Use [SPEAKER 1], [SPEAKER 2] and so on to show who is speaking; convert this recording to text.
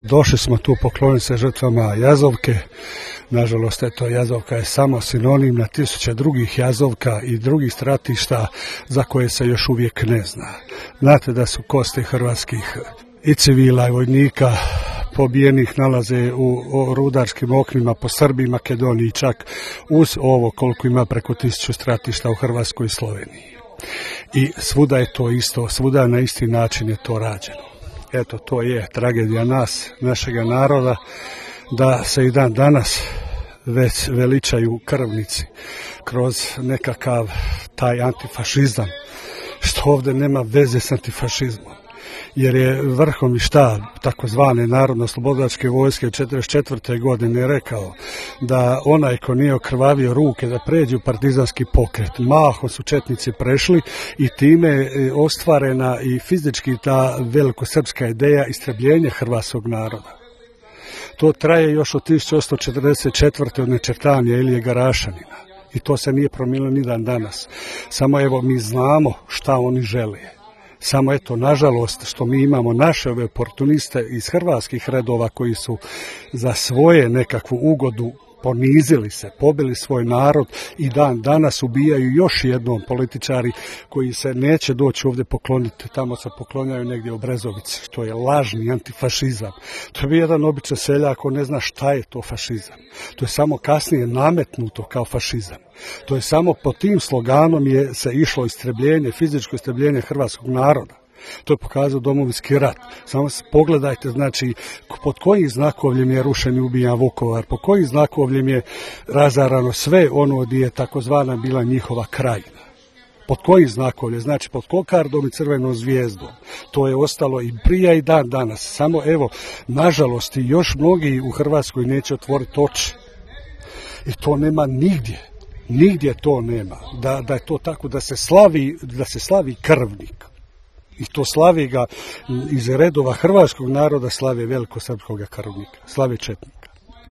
[SPEAKER 1] Došli smo tu pokloniti se žrtvama Jazovke. Nažalost, Jazovka je samo sinonim na tisuće drugih Jazovka i drugih stratišta za koje se još uvijek ne zna. Znate da su kosti hrvatskih i civila i vojnika pobijenih nalaze u rudarskim oknima po Srbiji, Makedoniji, čak uz ovo koliko ima preko 1000 stratišta u Hrvatskoj i Sloveniji. I svuda je to isto, svuda na isti način je to rađeno. Eto, to je tragedija nas, našega naroda, da se i dan danas već veličaju krvnici kroz nekakav taj antifašizam, što ovdje nema veze s antifašizmom. Jer je vrhovni štab takozvane Narodno-slobodačke vojske 1944. godine rekao da onaj ko nije okrvavio ruke da pređe u partizanski pokret. Mahom su četnici prešli i time je ostvarena i fizički ta velikosrpska ideja istrebljenja hrvatskog naroda. To traje još od 1844. od nečertanja Ilije Garašanina i to se nije promijenilo ni dan danas. Samo evo mi znamo šta oni žele. Samo eto, nažalost, što mi imamo naše ove oportuniste iz hrvatskih redova koji su za svoje nekakvu ugodu ponizili se, pobili svoj narod i dan danas ubijaju još jednom političari koji se neće doći ovdje pokloniti, tamo se poklonjaju negdje u Brezovici, što je lažni antifašizam. To je jedan običan seljak ko ne zna šta je to fašizam. To je samo kasnije nametnuto kao fašizam. To je samo pod tim sloganom je se išlo istrebljenje, fizičko istrebljenje hrvatskog naroda. To je pokazao Domovinski rat. Samo se pogledajte, znači, pod kojim znakovljem je rušen i ubijan Vukovar, pod kojim znakovljem je razarano sve ono gdje je takozvana bila njihova krajina. Pod kojim znakovljem, znači pod kokardom i crvenom zvijezdom. To je ostalo i prije i dan danas. Samo evo, nažalost, još mnogi u Hrvatskoj neće otvoriti oči. I to nema nigdje. Nigdje to nema. Da je to tako, da se slavi krvnik. I to slavi ga iz redova hrvatskog naroda, slavi velikosrpskog krvnika, slavi četnika.